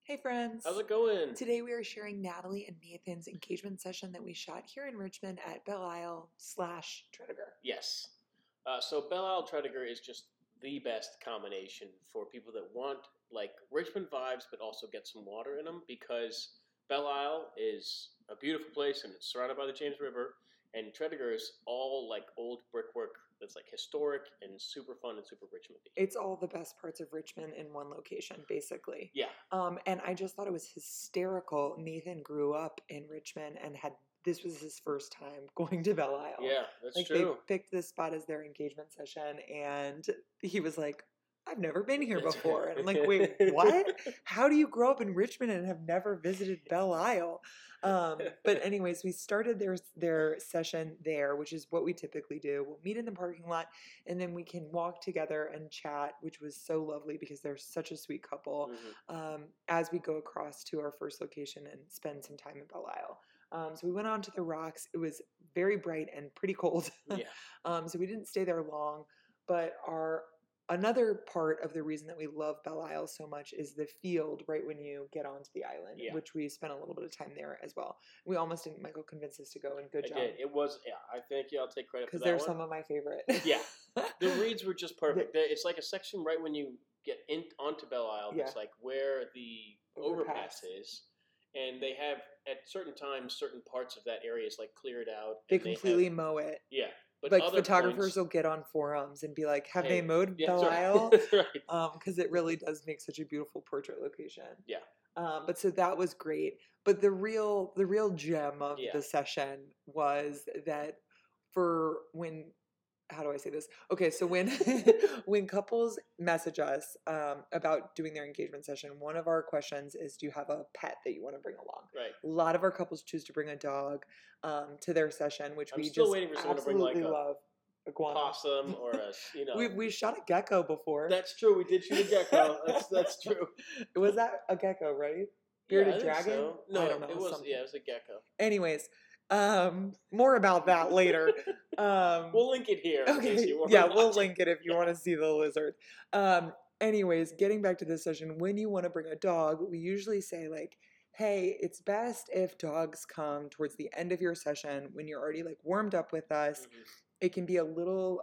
Hey friends! How's it going? Today we are sharing Natalie and Nathan's engagement session that we shot here in Richmond at Belle Isle/Tredegar. Yes. So Belle Isle Tredegar is just the best combination for people that want like Richmond vibes, but also get some water in them because Belle Isle is a beautiful place and it's surrounded by the James River, and Tredegar is all like old brickwork that's like historic and super fun and super Richmondy. It's all the best parts of Richmond in one location, basically. Yeah. And I just thought it was hysterical. Nathan grew up in Richmond and this was his first time going to Belle Isle. Yeah, that's like true. They picked this spot as their engagement session, and he was like, I've never been here before. And I'm like, wait, what? How do you grow up in Richmond and have never visited Belle Isle? But anyways, we started their session there, which is what we typically do. We'll meet in the parking lot, and then we can walk together and chat, which was so lovely because they're such a sweet couple, as we go across to our first location and spend some time in Belle Isle. So we went on to the rocks. It was very bright and pretty cold. Yeah. So we didn't stay there long, but another part of the reason that we love Belle Isle so much is the field right when you get onto the island, which we spent a little bit of time there as well. We almost didn't. Michael convinced us to go, and good job. It was, I think, I'll take credit for that. Because they're some of my favorite. Yeah. The reeds were just perfect. It's like a section right when you get onto Belle Isle. It's like where the overpass is. And they have, at certain times, certain parts of that area is like cleared out. They completely mow it. Yeah. But like photographers will get on forums and be like, have they mowed Belle Isle? Because it really does make such a beautiful portrait location. Yeah. But so that was great. But the real gem of the session was that how do I say this? Okay, so when when couples message us about doing their engagement session, one of our questions is, do you have a pet that you want to bring along? Right. A lot of our couples choose to bring a dog to their session, which I'm we still just waiting for someone to bring like love. A possum or we shot a gecko before. That's true. We did shoot a gecko. That's true. Was that a gecko, right? Bearded dragon? So. No, I don't know. It was a gecko. Anyways. More about that later. We'll link it here. Okay. We'll link it if you want to see the lizard. Anyways, getting back to this session, when you want to bring a dog, we usually say like, hey, it's best if dogs come towards the end of your session when you're already like warmed up with us. Mm-hmm. It can be a little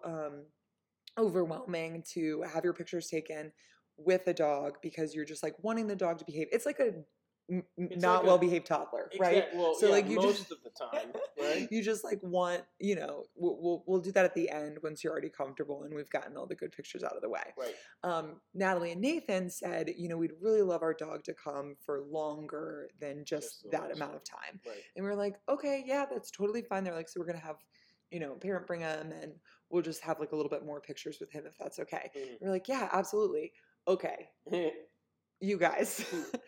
overwhelming to have your pictures taken with a dog because you're just like wanting the dog to behave. It's like a not well-behaved toddler, right? Well, so like you most of the time, right? You just like want, we'll do that at the end once you're already comfortable and we've gotten all the good pictures out of the way. Right. Natalie and Nathan said, we'd really love our dog to come for longer than just that amount of time. Right. And we're like, okay, yeah, that's totally fine. They're like, so we're gonna have, parent bring him, and we'll just have like a little bit more pictures with him if that's okay. Mm-hmm. We're like, yeah, absolutely. Okay. You guys.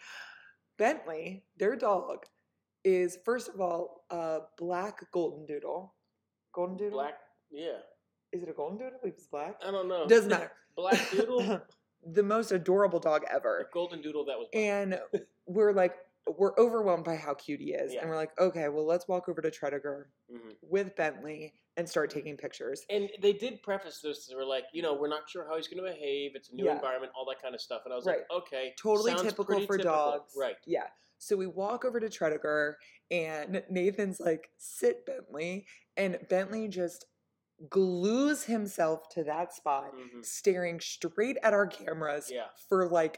Bentley, their dog, is first of all a black golden doodle. Golden doodle? Black, yeah. Is it a golden doodle? If it's black? I don't know. Doesn't matter. Black doodle? The most adorable dog ever. A golden doodle that was black. And we're overwhelmed by how cute he is. Yeah. And we're like, okay, well, let's walk over to Tredegar with Bentley and start taking pictures. And they did preface this. They were like, we're not sure how he's going to behave. It's a new environment, all that kind of stuff. And I was like, okay. Totally typical for dogs. Right. Yeah. So we walk over to Tredegar, and Nathan's like, sit, Bentley. And Bentley just glues himself to that spot, staring straight at our cameras for like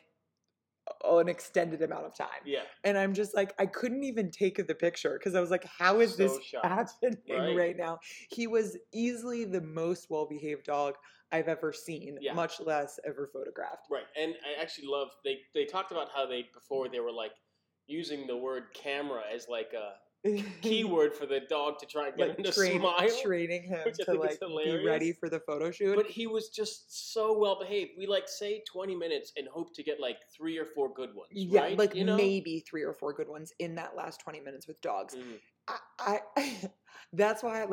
an extended amount of time. Yeah. And I'm just like, I couldn't even take the picture because I was like, how is this happening right now? He was easily the most well-behaved dog I've ever seen, much less ever photographed. Right. And I actually love, they talked about how before they were like using the word camera as like a keyword for the dog to try and get him to smile. Training him to like be ready for the photo shoot. But he was just so well behaved. We like say 20 minutes and hope to get like 3 or 4 good ones. Yeah, right? like maybe 3 or 4 good ones in that last 20 minutes with dogs. I that's why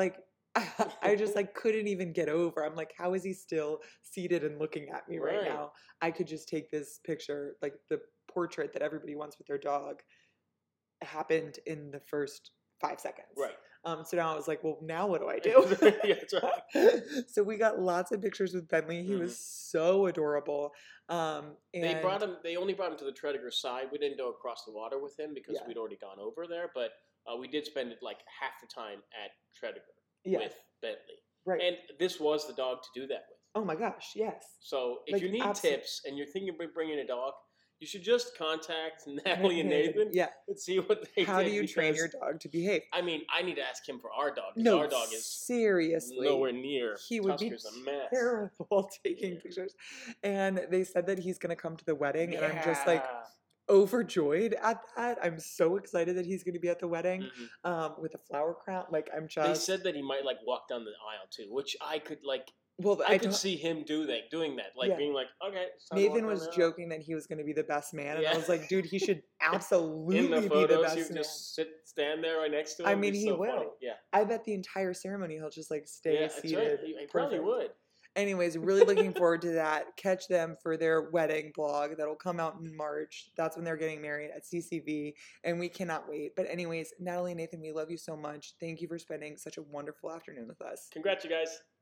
I just like couldn't even get over. I'm like, how is he still seated and looking at me right now? I could just take this picture, like the portrait that everybody wants with their dog happened in the first 5 seconds. Right. So now I was like, well, now what do I do? Yeah, that's right. So we got lots of pictures with Bentley. He was so adorable. And They only brought him to the Tredegar side. We didn't go across the water with him because Yeah. we'd already gone over there. But we did spend like half the time at Tredegar Yeah. with Bentley. Right. And this was the dog to do that with. Oh my gosh, yes. So if Like, you need tips and you're thinking of bringing a dog, you should just contact Natalie and Nathan Yeah. and see what they How did, do you train your because, dog to behave? I mean, I need to ask him for our dog. 'Cause No, our dog is seriously. nowhere near. He would be Tusker's a mess. terrible taking Yeah. pictures. And they said that he's going to come to the wedding, and I'm just like Yeah. overjoyed at that. I'm so excited that he's going to be at the wedding Mhm. with a flower crown. Like, I'm They just. said that he might like walk down the aisle too, which I could like. Well, I could see him doing that, like Yeah. being like, okay. it's time to walk Nathan down was the aisle. joking that he was going to be the best man, and I Yeah. was like, dude, he should absolutely In the be the photos, best you would man. just stand there right next to him. I It'd mean, be he so will. funny. Yeah. I bet the entire ceremony he'll just like stay Yeah, that's seated. right. He probably Perfect. would. Anyways, really looking forward to that. Catch them for their wedding vlog that'll come out in March. That's when they're getting married at CCV, and we cannot wait. But anyways, Natalie and Nathan, we love you so much. Thank you for spending such a wonderful afternoon with us. Congrats, you guys.